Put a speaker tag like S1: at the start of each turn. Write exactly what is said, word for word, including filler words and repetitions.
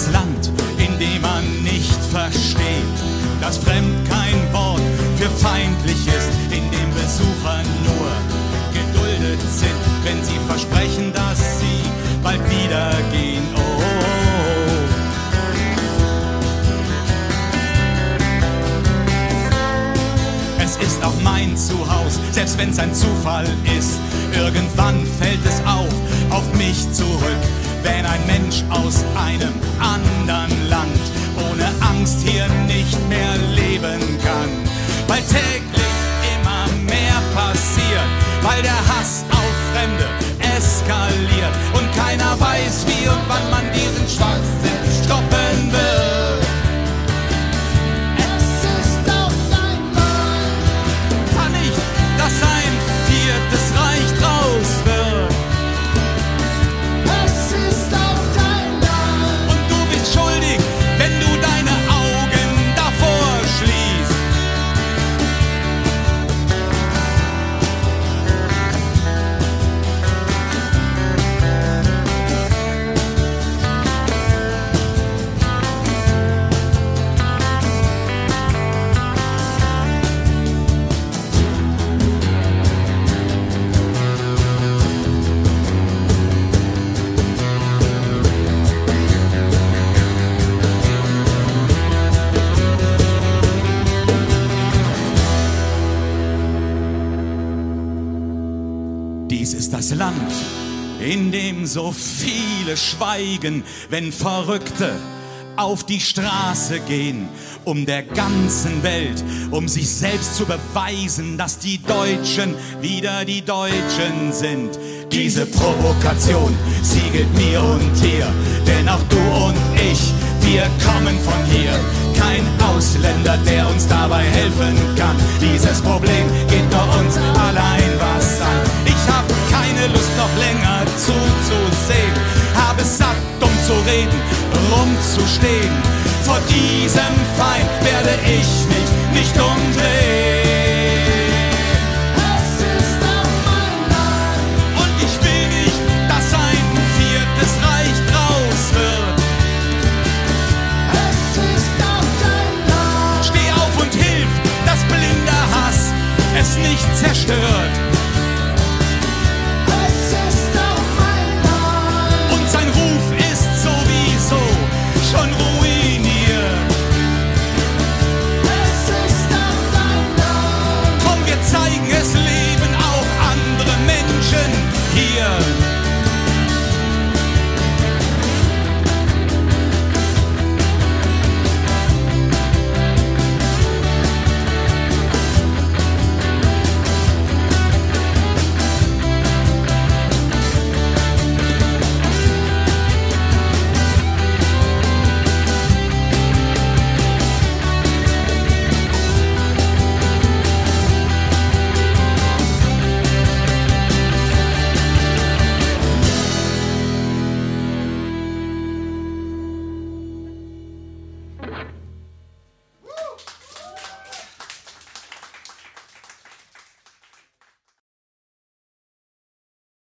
S1: Land, in dem man nicht versteht, dass fremd kein Wort für feindlich ist, in dem Besucher nur geduldet sind, wenn sie versprechen, dass sie bald wieder gehen. Oh, oh, oh. Es ist auch mein Zuhause, selbst wenn's ein Zufall ist. Irgendwann fällt es auch auf mich zurück, wenn ein Mensch aus einem anderen Land ohne Angst hier nicht mehr leben kann. Weil täglich immer mehr passiert, weil der Hass auf Fremde eskaliert und keiner weiß, wie und wann man diesen Schwachsinn stoppen wird. Es ist auf einmal, kann nicht, dass ein viertes Reich draus wird. Es ist auf einmal und du bist schuldig, wenn du deine Augen davor schließt. Dies ist das Land, in dem so viele schweigen, wenn Verrückte auf die Straße gehen, um der ganzen Welt, um sich selbst zu beweisen, dass die Deutschen wieder die Deutschen sind. Diese Provokation siegelt mir und dir, denn auch du und ich, wir kommen von hier. Kein Ausländer, der uns dabei helfen kann. Dieses Problem geht nur uns allein was an. Ich hab keine Lust noch länger zuzusehen, habe satt, dumm zu reden, rumzustehen. Vor diesem Feind werde ich mich nicht umdrehen. Es ist auf einmal und ich will nicht, dass ein viertes Reich draus wird. Es ist auf einmal. Steh auf und hilf, dass blinder Hass es nicht zerstört. Es ist auf einmal und sein Ruf ist sowieso schon